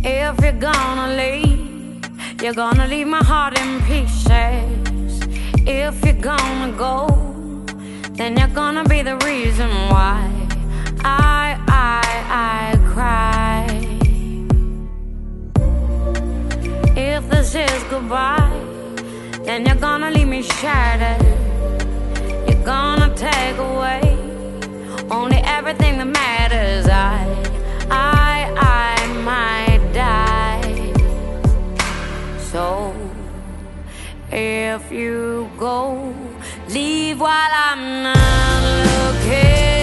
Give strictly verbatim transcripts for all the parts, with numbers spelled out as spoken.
If you're gonna leave, you're gonna leave my heart in pieces. If you're gonna go, then you're gonna be the reason why I, I, I cry. If this is goodbye, then you're gonna leave me shattered. You're gonna take away only everything that matters. I, I, I might die. So if you go, leave while I'm not looking.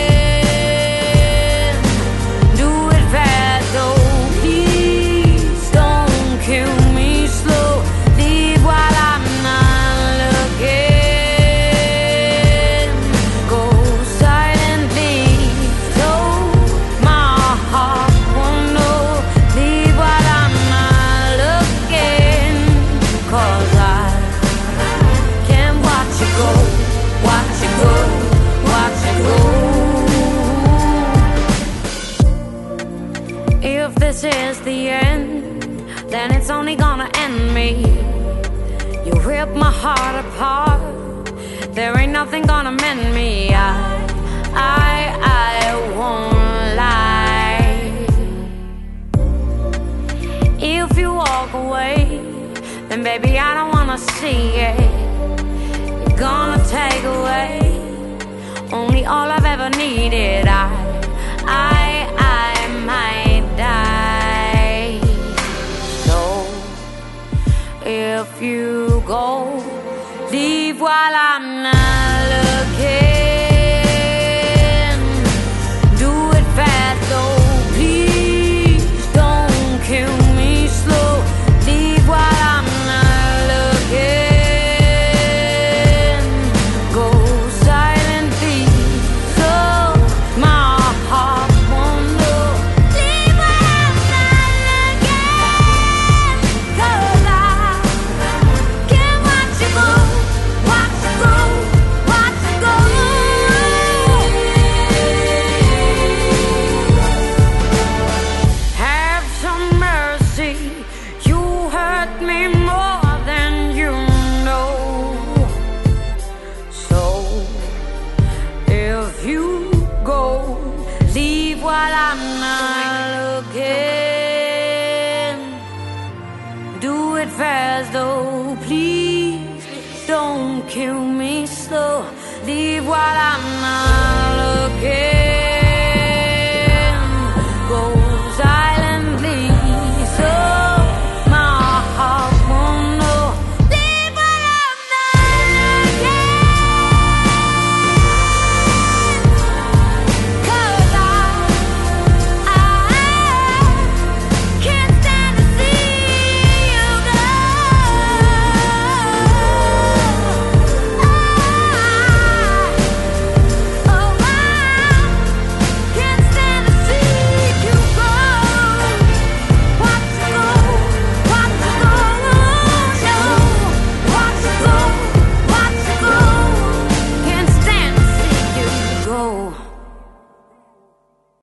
Do it fast though, please don't kill me slow. Leave while I'm not looking. Go silently, so my heart won't know. Leave while I'm not looking, 'cause I can't watch you go, watch you go, watch you go. If this is the end, then it's only gonna end me. You rip my heart apart, there ain't nothing gonna mend me. I, I, I won't lie. If you walk away, then baby I don't wanna see it. You're gonna take away only all I've ever needed. I, I, I might die. So if you go, leave while I'm not looking. Do it fast though, please don't kill me slow. Leave while I'm not looking. Go silently, so my heart won't know. Leave while I'm not looking, 'cause I can't watch you go, watch you go, watch you go. Have some mercy, you hurt me more than you know. So if you go, leave while I'm not looking. Do it fast though, please don't kill me slow. Leave while I'm not looking.